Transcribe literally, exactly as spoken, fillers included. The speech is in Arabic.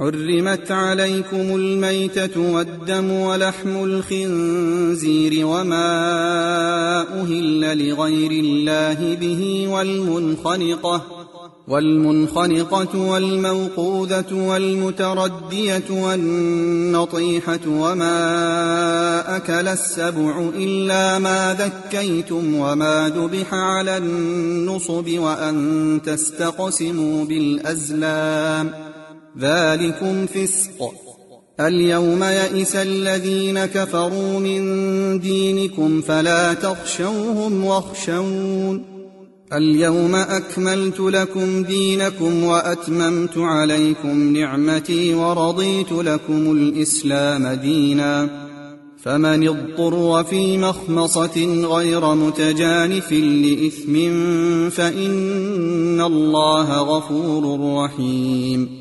حرمت عليكم الميتة والدم ولحم الخنزير وما أهل لغير الله به والمنخنقة والمنخنقة والموقوذة والمتردية والنطيحة وما أكل السبع إلا ما ذكيتم وما ذبح على النصب وأن تستقسموا بالأزلام ذلكم فسق. اليوم يئس الذين كفروا من دينكم فلا تخشوهم واخشون اليوم أكملت لكم دينكم وأتممت عليكم نعمتي ورضيت لكم الإسلام دينا فمن اضطر في مخمصة غير متجانف لإثم فإن الله غفور رحيم.